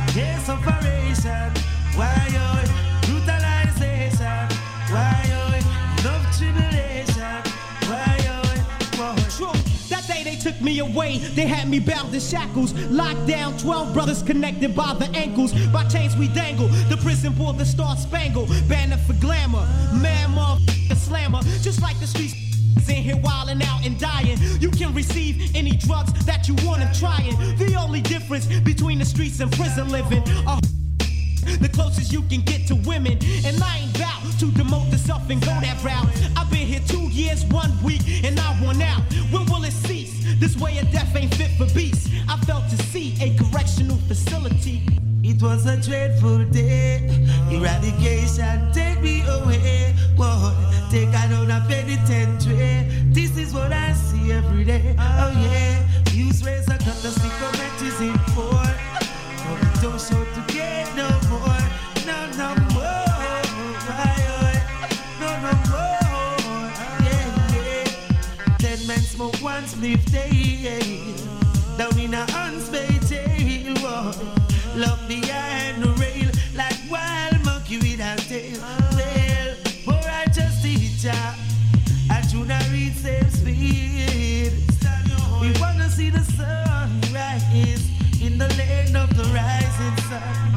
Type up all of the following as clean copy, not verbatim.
Yes, operation. Why yo? Brutalization. Why yo? Love tribulation. Why yo? True. That day they took me away. They had me bound in shackles. Locked down, 12 brothers connected by the ankles. By chains we dangle. The prison bore the star spangle. Banner for glamour. Man, motherfucker slammer. Just like the streets in here wildin' out and dying. You can receive any drugs that you want and trying. The only difference between the streets and prison living are the closest you can get to women. And I ain't bout to demote the self and go that route. I've been here 2 years, 1 week, and I want out. When will it cease? This way of death ain't fit for beasts. I felt to see a correctional facility. It was a dreadful day. Eradication, take me away. Whoa, take I down a penitentiary. This is what I see every day. Oh yeah, use razor cut the stick matches in four. Don't show to get no more. No more. No more. Yeah. 10 men smoke one spliff day. Down in a unspayed jail. Love the iron rail like wild monkey without tail. Well, more righteous teacher, I do not read same speed. We wanna see the sun rise in the land of the rising sun.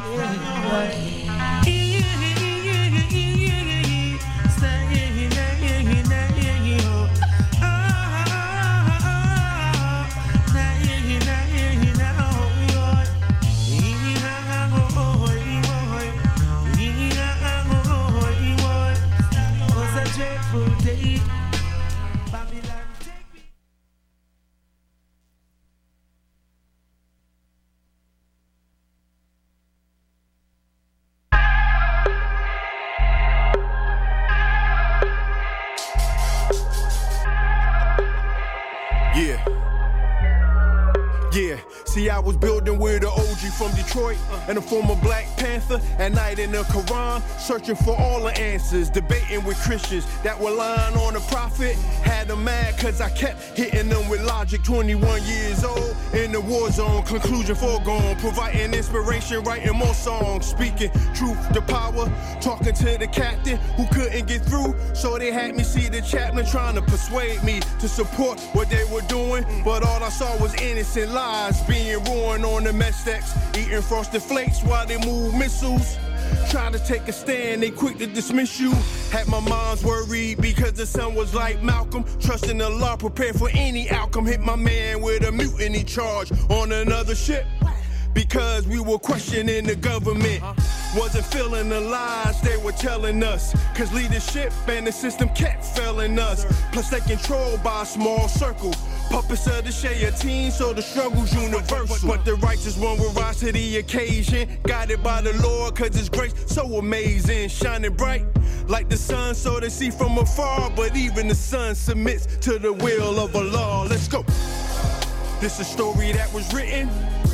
See, I was building with an OG from Detroit and a former Black Panther. At night in the Quran, searching for all the answers. Debating with Christians that were lying on the prophet. Had them mad cause I kept hitting them with logic. 21 years old, in the war zone, conclusion foregone. Providing inspiration, writing more songs. Speaking truth to power, talking to the captain who couldn't get through. So they had me see the chaplain trying to persuade me to support what they were doing. But all I saw was innocent lives being ruined on the mess decks, eating frosted flakes while they move missiles. Try to take a stand, they quick to dismiss you. Had my mom's worried because the son was like Malcolm, trusting Allah, prepared for any outcome. Hit my man with a mutiny charge on another ship because we were questioning the government. Wasn't feeling the lies they were telling us, cause leadership and the system kept failing us. Plus they controlled by a small circle, puppets of the Shayateen, so the struggle's universal. But the righteous one will rise to the occasion, guided by the Lord cause his grace so amazing. Shining bright like the sun so they see from afar, but even the sun submits to the will of Allah. Let's go. This is a story that was written,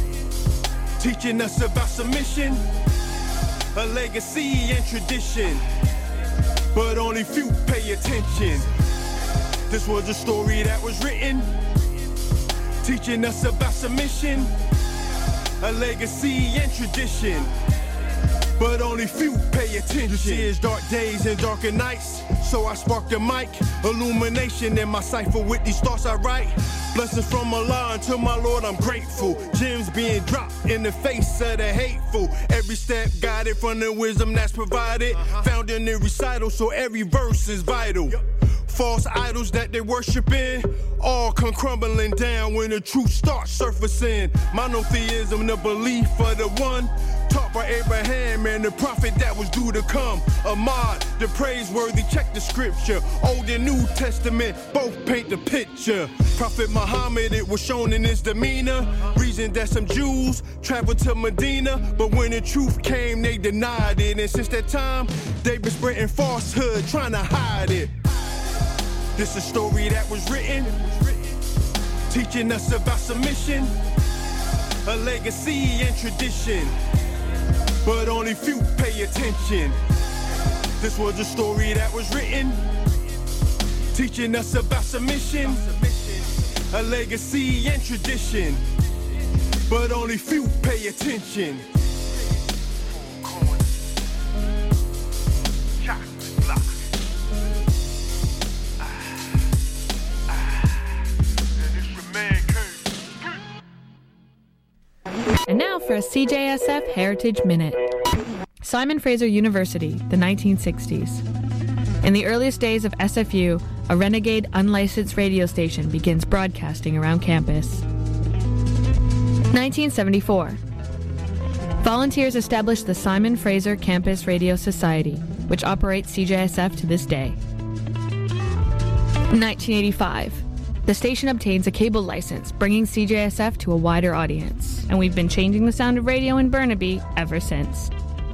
teaching us about submission, a legacy and tradition, but only few pay attention. This was a story that was written, teaching us about submission, a legacy and tradition, but only few pay attention. This is dark days and darker nights, so I sparked the mic, illumination in my cipher with these thoughts I write. Blessings from Allah, and to my Lord I'm grateful. Gems being dropped in the face of the hateful. Every step guided from the wisdom that's provided, found in the recital, so every verse is vital. False idols that they worshiping all come crumbling down when the truth starts surfacing. Monotheism, the belief of the one taught by Abraham and the prophet that was due to come. Ahmad, the praiseworthy, check the scripture. Old and New Testament both paint the picture. Prophet Muhammad, it was shown in his demeanor. Reason that some Jews traveled to Medina, but when the truth came they denied it. And since that time they've been spreading falsehood, trying to hide it. This is a story that was written, teaching us about submission, a legacy and tradition, but only few pay attention. This was a story that was written, teaching us about submission, a legacy and tradition, but only few pay attention. a CJSF Heritage Minute. Simon Fraser University, the 1960s. In the earliest days of SFU, a renegade unlicensed radio station begins broadcasting around campus. 1974. Volunteers established the Simon Fraser Campus Radio Society, which operates CJSF to this day. 1985. The station obtains a cable license, bringing CJSF to a wider audience. And we've been changing the sound of radio in Burnaby ever since.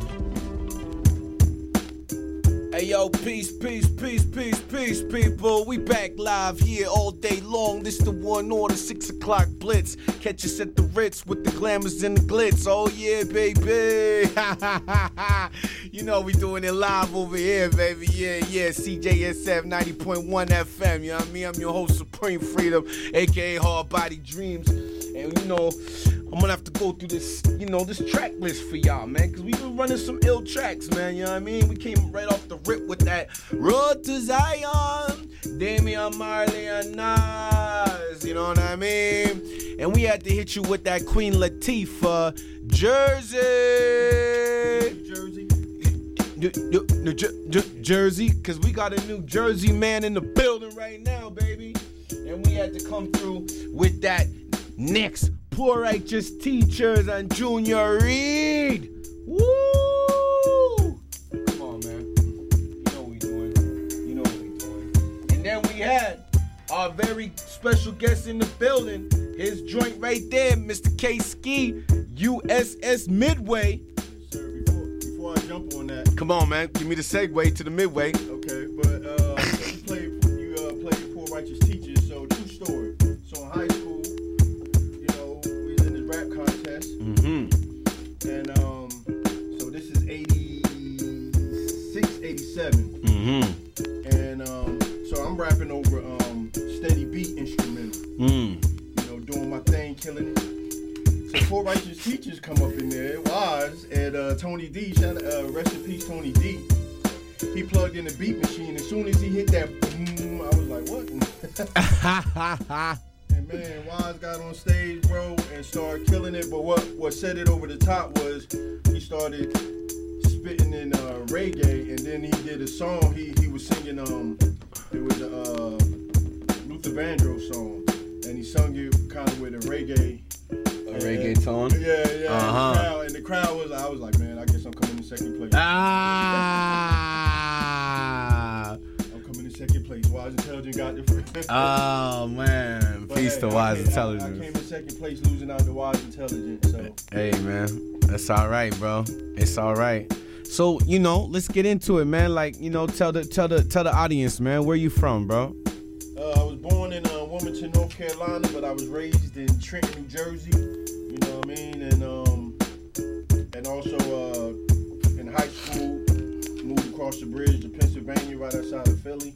Hey yo, peace, people. We back live here all day long. This the one order, 6 o'clock blitz. Catch us at the Ritz with the glamours and the glitz. Oh yeah, baby. You know we doing it live over here, baby. Yeah. CJSF 90.1 FM. You know what I mean? I'm your host, Supreme Freedom, aka Hard Body Dreams. And you know, I'm gonna have to go through this, this track list for y'all, man, because we've been running some ill tracks, man, you know what I mean? We came right off the rip with that Road to Zion, Damian Marley and Nas, you know what I mean? And we had to hit you with that Queen Latifah, Jersey, Jersey, because we got a New Jersey man in the building right now, baby. And we had to come through with that next Poor Righteous Teachers and Junior Reid. Woo! Come on, man. You know what we doing. And then we had our very special guest in the building. His joint right there, Mr. K Ski, USS Midway. Yes, sir. Before I jump on that. Come on, man. Give me the segue to the Midway. Okay, but you played Poor Righteous Teachers, so true story. So in high school, rap contest. And so this is 86, 87. And so I'm rapping over steady beat instrumental. Doing my thing, killing it. So Poor Righteous Teachers come up in there, Wise, and Tony D, rest in peace Tony D. He plugged in the beat machine. As soon as he hit that boom, I was like, what? And man, Wise got on stage, bro, and started killing it. But what set it over the top was he started spitting in reggae, and then he did a song. He was singing it was a Luther Vandross song, and he sung it kind of with a reggae tone. Yeah. And the crowd was, I was like, man, I guess I'm coming in second place. Second place. Wise Intelligent got the first. Oh man, peace to Wise Intelligence. I came in second place, losing out to Wise Intelligence. So hey man, that's all right, bro. It's all right. So let's get into it, man. Like tell the audience, man, where you from, bro? I was born in Wilmington, North Carolina, but I was raised in Trenton, New Jersey. You know what I mean? And also in high school. Moved across the bridge to Pennsylvania, right outside of Philly.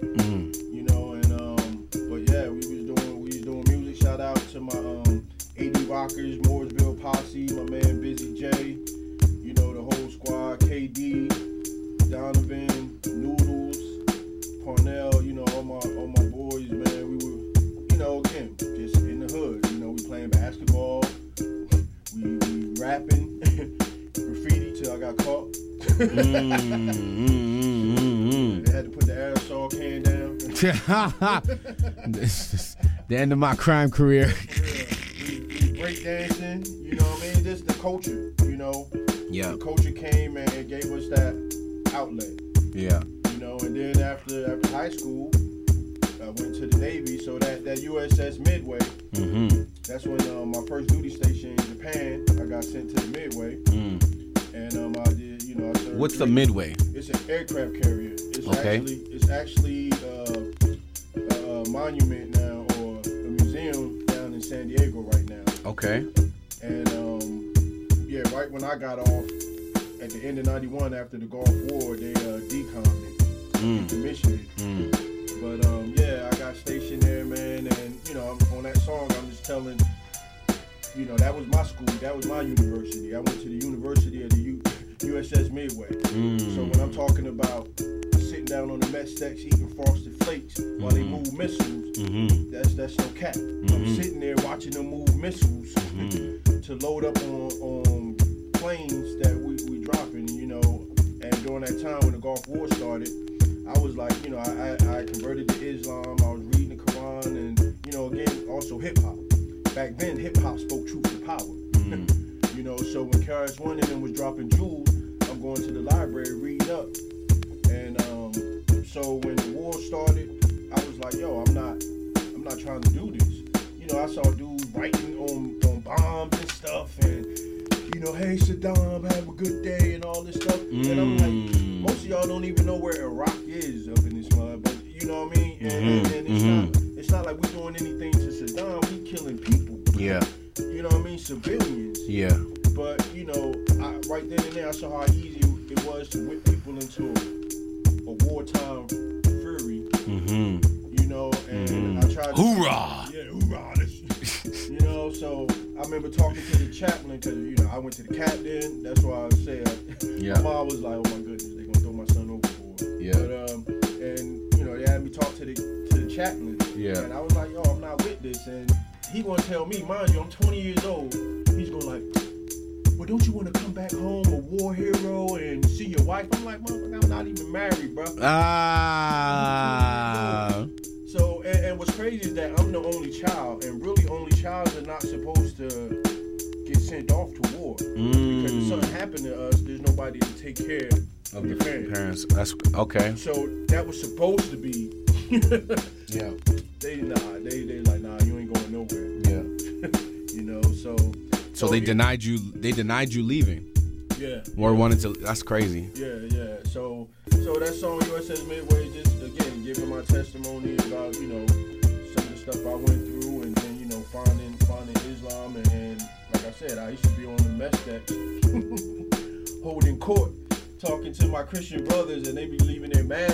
But yeah, we was doing music. Shout out to my AD Rockers, Mooresville Posse, my man Busy J, the whole squad, KD, Donovan, Noodles, Parnell, all my boys, man. We were, again, just in the hood. We playing basketball, we rapping, graffiti till I got caught. They had to put the aerosol can down. This is the end of my crime career. We break dancing, you know what I mean? Just the culture, Yeah. The culture came and gave us that outlet. Yeah. And then after high school, I went to the Navy, so that USS Midway. That's when my first duty station in Japan, I got sent to the Midway. And I did, I served. What's the Midway? It's an aircraft carrier. It's okay. actually a monument now, or a museum down in San Diego right now. Okay. And right when I got off at the end of '91, after the Gulf War, they decommed it, decommissioned it. But I got stationed there, man, and on that song, I'm just telling. That was my school. That was my university. I went to the University of the USS Midway. So when I'm talking about sitting down on the mess decks eating Frosted Flakes while they move missiles, that's no cap. I'm sitting there watching them move missiles to load up on planes that we dropping, you know, and during that time when the Gulf War started, I was like, you know, I converted to Islam. I was reading the Quran, and you know, again, also hip hop. Back then, hip hop spoke truth to power. You know, so when KRS-One and them was dropping jewels, I'm going to the library reading up, and so when the war started, I was like, yo, I'm not trying to do this. You know, I saw dudes writing on bombs and stuff, and you know, hey Saddam, have a good day and all this stuff. And I'm like, most of y'all don't even know where Iraq is up in this mud, but you know what I mean? And it's not like we're doing anything to Saddam, we killing people. Yeah. You know what I mean? Civilians. Yeah. But, you know, right then and there, I saw how easy it was to whip people into a wartime fury. You know, and I tried to... Hoorah! Yeah, hoorah! You know, so I remember talking to the chaplain, because, you know, I went to the captain. That's why I said, my mom was like, oh my goodness, they're going to throw my son overboard. Yeah. But, and, you know, they had me talk to the chaplain. Yeah. And I was like, yo, I'm not with this. And he going to tell me, mind you, I'm 20 years old. He's going like, well, don't you want to come back home a war hero and see your wife? I'm like, motherfucker, I'm not even married, bro. So, and what's crazy is that I'm the only child, and really only childs are not supposed to get sent off to war. Because if something happened to us, there's nobody to take care of your parents. That's okay. So that was supposed to be. Yeah. They like, nah, you ain't going nowhere. Yeah. You know, so they denied you leaving. Yeah. Or wanted to. That's crazy. Yeah. So that song USS Midway, just again giving my testimony about, you know, some of the stuff I went through, and then, you know, finding Islam, and like I said, I used to be on the mess deck holding court, talking to my Christian brothers, and they be leaving their mad.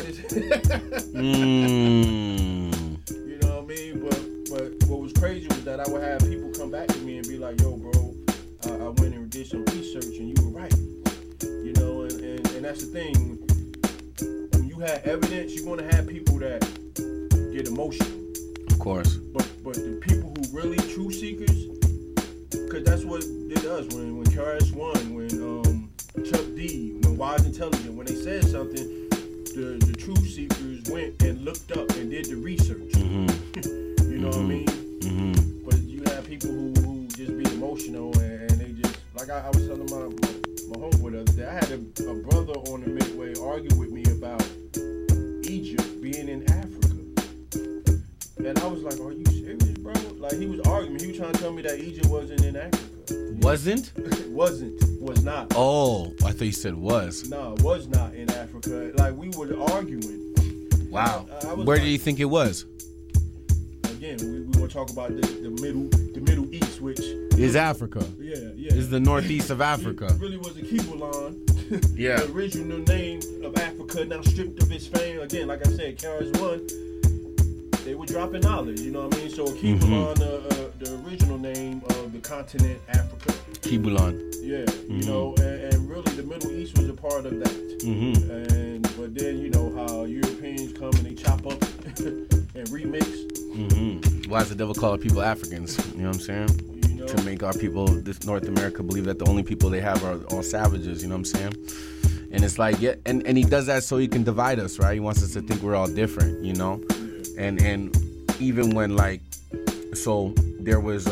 You know what I mean? But what was crazy was that I would have people come back to me and be like, yo, bro, I went and did some research and you were right. You know, and that's the thing. When you have evidence, you're going to have people that get emotional. Of course. But the people who really true seekers, because that's what it does. When KRS-One, when Chuck D, when Wise Intelligent, when they said something, the true seekers went and looked up and did the research. You know what I mean? But you have people who just be emotional, and they just, like I was telling my homeboy the other day, I had a brother on the Midway argue with me about Egypt being in Africa. And I was like, are you serious, bro? Like, he was arguing. He was trying to tell me that Egypt wasn't in Africa. Wasn't? Was not. Oh, I thought you said was. No, was not in Africa. Like, we were arguing. Wow. Where do you think it was? Again, we want to talk about the Middle East, which is Africa. Yeah. Is the northeast of Africa. It really was a Kibulan. Yeah. The original name of Africa, now stripped of its fame. Again, like I said, KRS-One, they were dropping knowledge, you know what I mean? So Kibulan, the original name of the continent Africa. Kibulan. Yeah, you know, and really the Middle East was a part of that. But then, you know, how Europeans come and they chop up and remix. Why does the devil call our people Africans? You know what I'm saying? You know, to make our people, this North America, believe that the only people they have are all savages. You know what I'm saying? And it's like, yeah, and he does that so he can divide us, right? He wants us to think we're all different, you know? And even when, like, so there was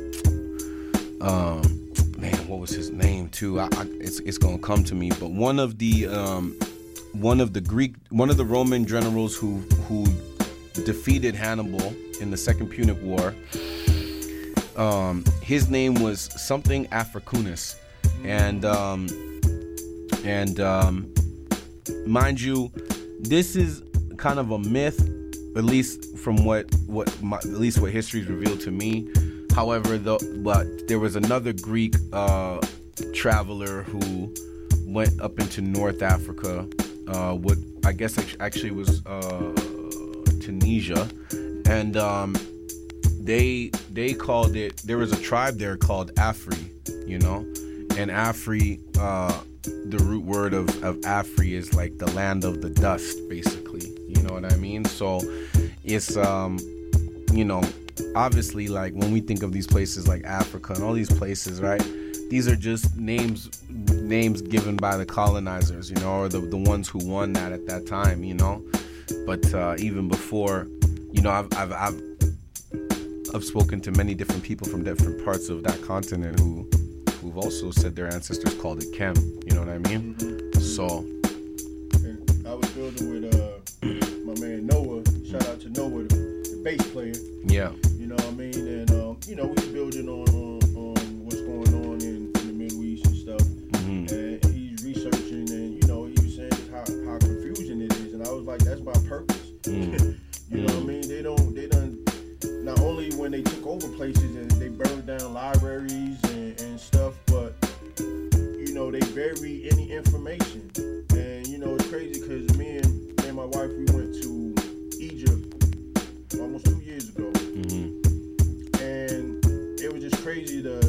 man, what was his name too? It's gonna come to me, but one of the Roman generals who defeated Hannibal in the Second Punic War, his name was something Africanus, and mind you, this is kind of a myth, at least from what history's revealed to me. However, but there was another Greek traveler who went up into North Africa, what I guess actually was Tunisia, and they called it. There was a tribe there called Afri, you know, and Afri, the root word of Afri is like the land of the dust, basically. You know what I mean? So it's you know. Obviously, like when we think of these places like Africa and all these places, right? These are just names names given by the colonizers, you know, or the ones who won that at that time, you know. But even before, you know, I've spoken to many different people from different parts of that continent who've also said their ancestors called it Kem. You know what I mean? Mm-hmm. So. And I was building with my man Noah. Shout out to Noah, the bass player. Yeah. You know what I mean? And you know, we was building on what's going on in the Middle East and stuff. Mm-hmm. And he's researching, and you know, he was saying how confusing it is. And I was like, that's my purpose. Mm-hmm. You know what I mean? They done. Not only when they took over places and they burned down libraries and stuff, but you know, they bury any information. And you know, it's crazy because me and my wife, we went to Egypt almost 2 years ago. Mm-hmm. And it was just crazy the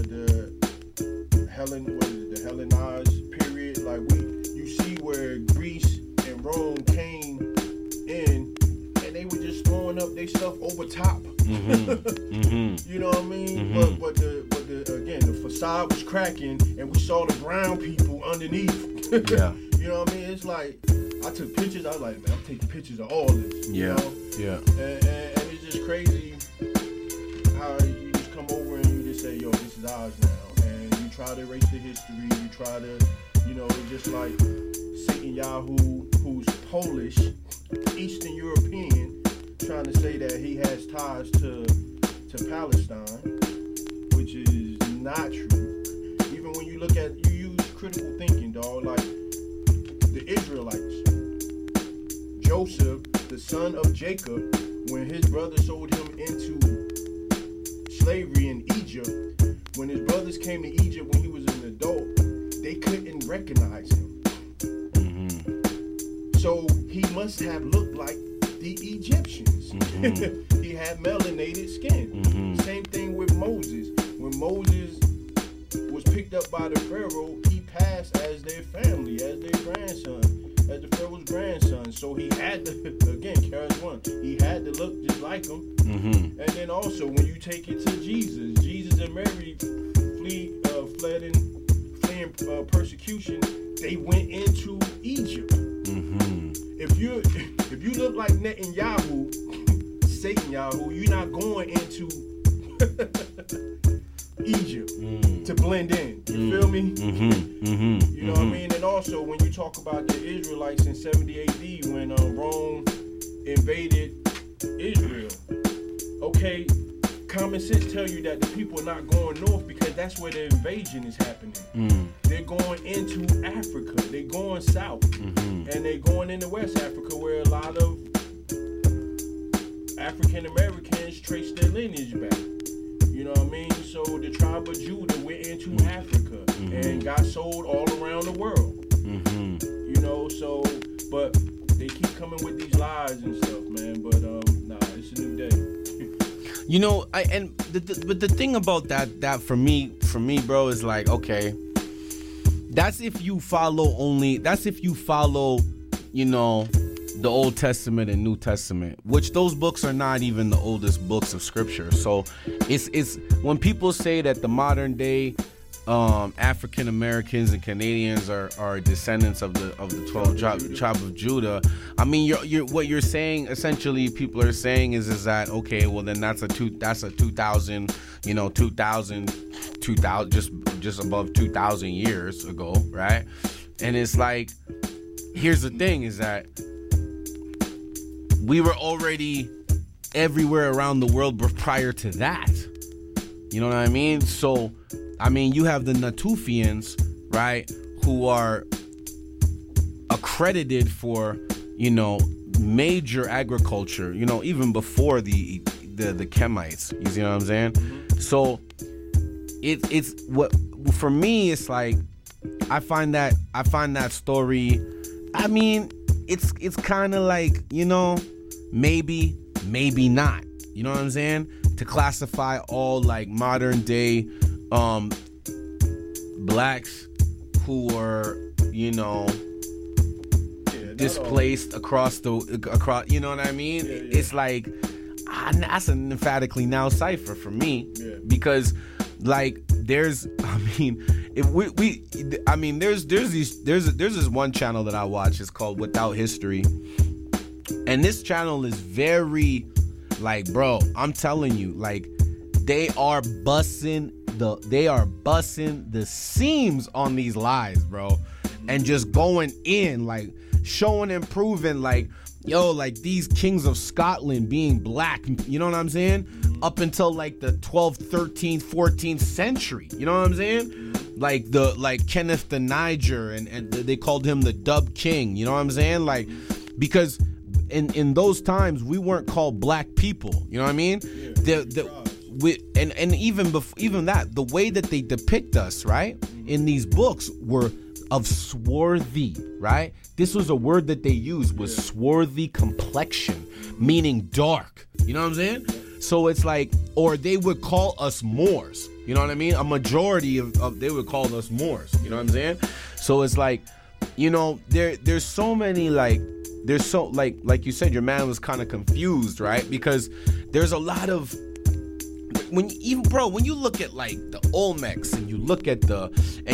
Hellenized period. Like you see where Greece and Rome came in, and they were just throwing up their stuff over top. Mm-hmm. Mm-hmm. You know what I mean? Mm-hmm. But the facade was cracking, and we saw the brown people underneath. Yeah. You know what I mean? It's like I took pictures. I was like, man, I'm taking pictures of all this. Yeah. You know? Yeah. And it's just crazy how you just come over and you just say, yo, this is ours now, and you try to erase the history. You try to, you know, it's just like Satan Yahoo, who's Polish, Eastern European, trying to say that he has ties to Palestine, which is not true. Even when you look at, you use critical thinking, dog, like the Israelites. Joseph, the son of Jacob, when his brother sold him into slavery in Egypt, when his brothers came to Egypt when he was an adult, they couldn't recognize him. Mm-hmm. So he must have looked like the Egyptians. Mm-hmm. He had melanated skin. Mm-hmm. Same thing with Moses. When Moses was picked up by the Pharaoh, he passed as their family, as their grandson, as the Pharaoh's grandson. So he had to, again, KRS-One, he had to look just like him. Mm-hmm. And then also, when you take it to Jesus and Mary fleeing persecution, they went into Egypt. Mm-hmm. If you look like Netanyahu, Satan Yahoo, you're not going into Egypt to blend in. You feel me? Mm-hmm. Mm-hmm. You know what I mean? And also, when you talk about the Israelites in 70 AD, when Rome invaded Israel, okay, common sense tell you that the people are not going north because that's where the invasion is happening. Mm. They're going into Africa. They're going south. Mm-hmm. And they're going into West Africa where a lot of African Americans trace their lineage back. You know what I mean? So the tribe of Judah went into Africa and got sold all around the world. Mm-hmm. You know, so, but they keep coming with these lies and stuff, man. But nah, it's a new day. You know, but the thing about that for me, bro, is like, okay, that's if you follow, you know, the Old Testament and New Testament, which those books are not even the oldest books of scripture. So it's when people say that the modern day African Americans and Canadians are descendants of the 12 tribe of Judah. I mean, you're what you're saying essentially. People are saying is that okay? Well, then that's a 2000, you know, 2000 just above 2,000 years ago, right? And it's like, here's the thing: is that we were already everywhere around the world prior to that. You know what I mean? So, I mean, you have the Natufians, right, who are accredited for, you know, major agriculture, you know, even before the Kemites. You see what I'm saying? So, it's what for me. It's like I find that story. I mean, it's kind of like, you know, maybe not. You know what I'm saying? To classify all like modern day blacks who are, you know, displaced across, you know what I mean? Yeah. It's like that's an emphatically now cipher for me, because like there's, I mean, I mean, there's this one channel that I watch. It's called Without History, and this channel is very, like, bro, I'm telling you, like, they are busting the seams on these lies, bro, and just going in, like, showing and proving, like, yo, like, these kings of Scotland being black, you know what I'm saying? Up until, like, the 12th, 13th, 14th century, you know what I'm saying? Like Kenneth the Niger, and they called him the Dub King, you know what I'm saying? Like, because in those times we weren't called black people, you know what I mean? And even that, the way that they depict us, right, in these books were of swarthy, right? This was a word that they used, was swarthy complexion, meaning dark. You know what I'm saying? So it's like, or they would call us Moors. You know what I mean? A majority of they would call us Moors. You know what I'm saying? So it's like, you know, there's so many, like, there's so, like you said, your man was kind of confused, right? Because there's a lot of, when you look at, like, the Olmecs, and you look at the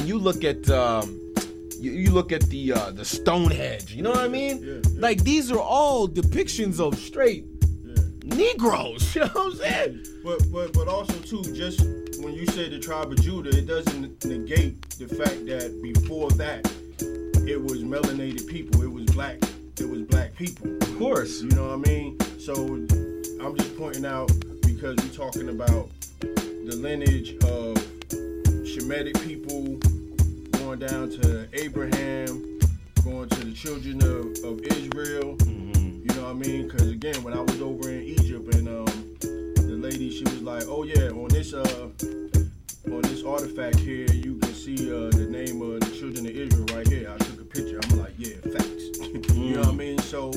Stonehenge, you know what I mean? Yeah. Like, these are all depictions of straight Negroes, you know what I'm saying? But also too, just when you say the tribe of Judah, it doesn't negate the fact that before that it was melanated people, it was black people. Of course. You know what I mean? So I'm just pointing out, because we're talking about the lineage of Shemitic people going down to Abraham, going to the children of Israel. You know what I mean? Because again, when I was over in Egypt, and the lady, she was like, "Oh yeah, on this artifact here, you can see the name of the children of Israel right here." I took a picture. I'm like, "Yeah, facts." You know what I mean? So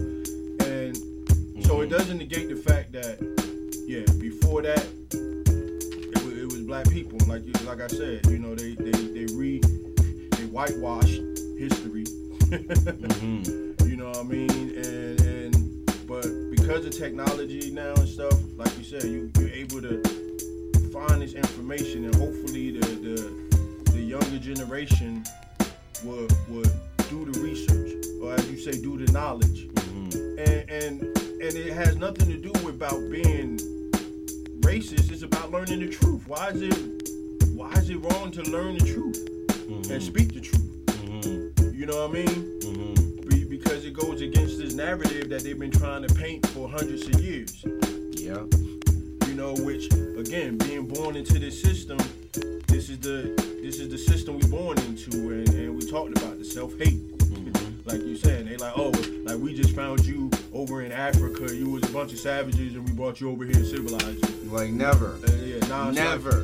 it doesn't negate the fact that, yeah, before that, it was black people. Like I said, you know, they whitewashed history. You know what I mean? But because of technology now and stuff, like you said, you're able to find this information, and hopefully the younger generation would do the research, or as you say, do the knowledge. And it has nothing to do about being racist. It's about learning the truth. Why is it wrong to learn the truth and speak the truth? You know what I mean? Because it goes against this narrative that they've been trying to paint for hundreds of years. Yeah. You know, which, again, being born into this system, this is the system we're born into, and we talked about the self-hate. Like you said, they like, oh, like, we just found you over in Africa, you was a bunch of savages, and we brought you over here and civilized you. Like, never. Never.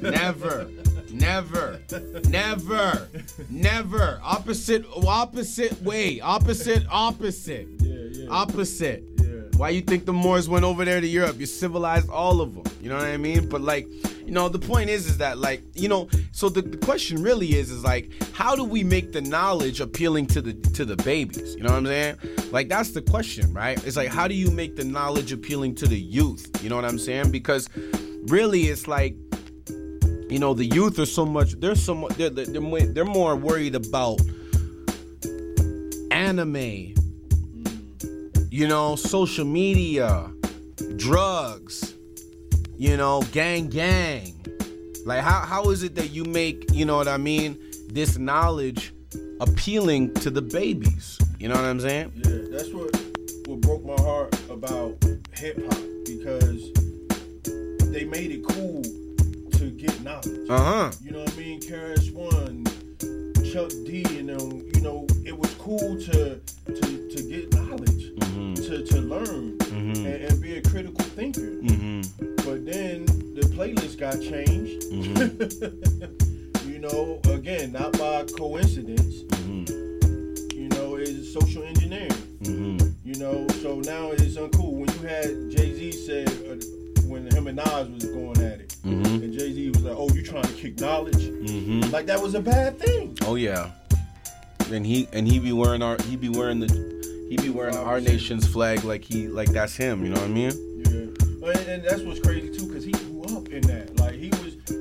Never. Opposite way. Opposite. Yeah. Opposite. Yeah. Why you think the Moors went over there to Europe? You civilized all of them. You know what I mean? But, like, you know, the point is that, like, you know, so the question really is like, how do we make the knowledge appealing to the babies? You know what I'm saying? Like, that's the question, right? It's like, how do you make the knowledge appealing to the youth? You know what I'm saying? Because really, it's like, you know, the youth are they're more worried about anime, you know, social media, drugs, you know, gang. Like, how is it that you make, you know what I mean, this knowledge appealing to the babies? You know what I'm saying? Yeah, that's what broke my heart about hip hop, because they made it cool to get knowledge. You know what I mean? KRS-One, Chuck D, and them, you know, it was cool to get knowledge, to learn, and be a critical thinker. But then the playlist got changed. You know, again, not by coincidence. You know, it's social engineering. You know, so now it's uncool. When you had Jay-Z said, when him and Nas was going at it, and Jay-Z was like, "Oh, you trying to kick knowledge?" Like, that was a bad thing. Oh yeah. And he be wearing our nation's flag like that's him. You know what I mean? Yeah. And that's what's crazy too, because he grew up in that. Like, he was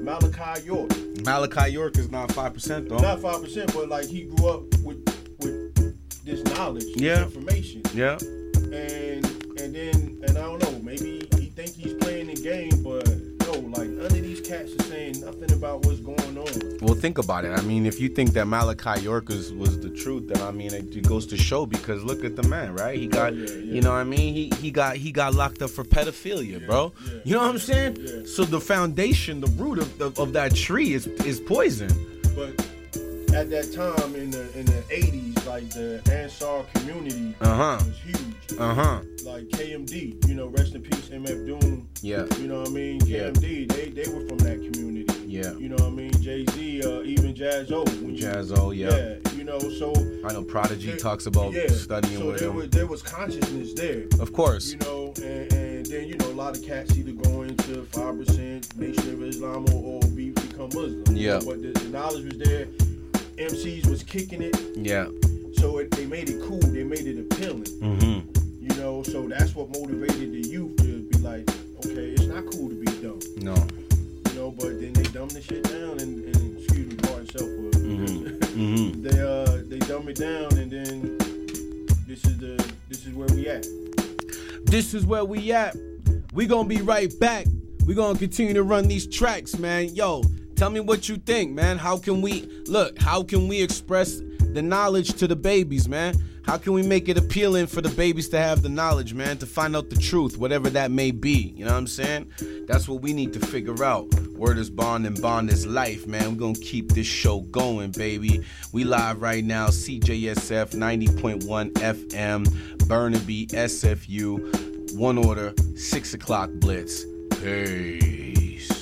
Malachi York. Malachi York is not 5% though. Not 5%, but like he grew up with this knowledge, this information. Yeah. And I don't know, maybe he think he's playing the game, but no, like none of these cats are saying nothing about what's going on. Well, think about it. I mean, if you think that Malachi York was the truth, then I mean, it goes to show, because look at the man, right? He got, you know what I mean? He got locked up for pedophilia, bro. Yeah, you know what I'm saying? Yeah. So the foundation, the root of that tree is poison. But at that time in the 80s, like the Ansar community was huge. Like KMD, you know, rest in peace, MF Doom. Yeah. You know what I mean? KMD, they were from that community. Yeah. You know what I mean? Jay-Z, even Jaz-O. Jaz-O, yeah. You know, so I know Prodigy talks about studying with him. There was consciousness there. Of course. You know, and then, you know, a lot of cats either go into 5%, Nation of Islam, or become Muslim. Yeah. But the knowledge was there. MCs was kicking it. Yeah. So they made it cool. They made it appealing. Mm-hmm. You know, so that's what motivated the youth to be like, okay, it's not cool to be dumb. No. You know, but then they dumb the shit down and excuse me, pardon self word. Mm-hmm. They dumb it down, and then this is where we at. This is where we at. We gonna be right back. We gonna continue to run these tracks, man. Yo, tell me what you think, man. How can we express the knowledge to the babies, man? How can we make it appealing for the babies to have the knowledge, man, to find out the truth, whatever that may be? You know what I'm saying? That's what we need to figure out. Word is bond and bond is life, man. We're going to keep this show going, baby. We live right now, CJSF 90.1 FM, Burnaby, SFU, One Order, 6 o'clock Blitz. Peace.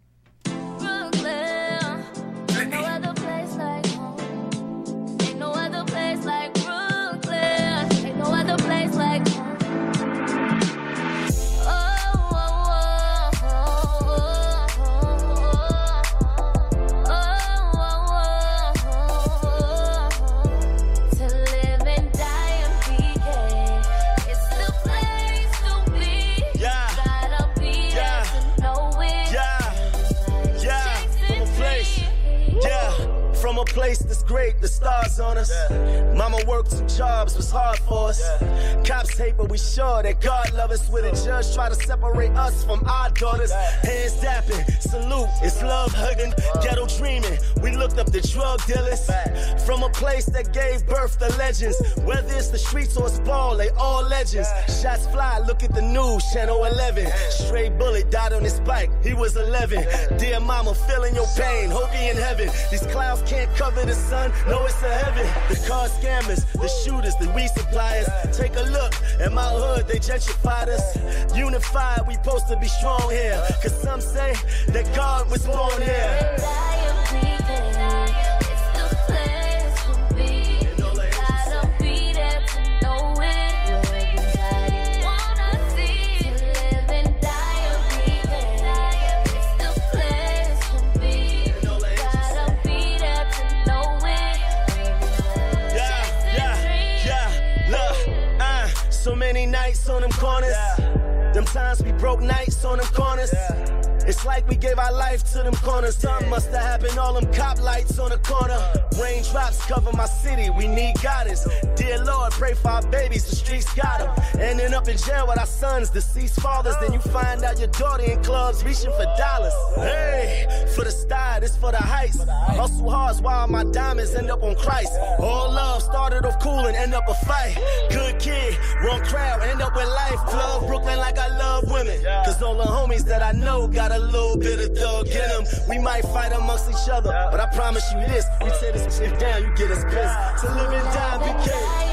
From a place that's great, the stars on us. Yeah. Mama worked 2 jobs, was hard for us. Yeah. Cops hate, but we sure that God love us. With a judge try to separate us from our daughters. Yeah. Hands dapping, salute, it's love hugging. Ghetto dreaming, we looked up the drug dealers. From a place that gave birth to legends. Whether it's the streets or it's ball, they all legends. Shots fly, look at the news, channel 11. Stray bullet died on his bike, he was 11. Dear mama, feeling your pain, hope he in heaven. These clouds can't cover the sun, no, it's a heaven. The car scammers, the shooters, the weed suppliers. Take a look at my hood, they gentrified us. Unified, we supposed to be strong here. Cause some say that God was born here. So many nights on them corners. Them times we broke nights on them corners. It's like we gave our life to them corners. Something must have happened, all them cop lights on the corner. Raindrops cover my city, we need guidance. Dear Lord, pray for our babies, the streets got them. Ending up in jail with our sons, deceased fathers. Then you find out your daughter in clubs reaching for dollars. Hey, for the style, this for the heist. Hustle hard while my diamonds end up on Christ. All love started off cool and end up a fight. Good kid, wrong crowd, end up with life. Club Brooklyn like I love women. Cause all the homies that I know got a little bit of thug in them. We might fight amongst each other, but I promise you this, we tear this shit down, you get us pissed. To live and die, BK.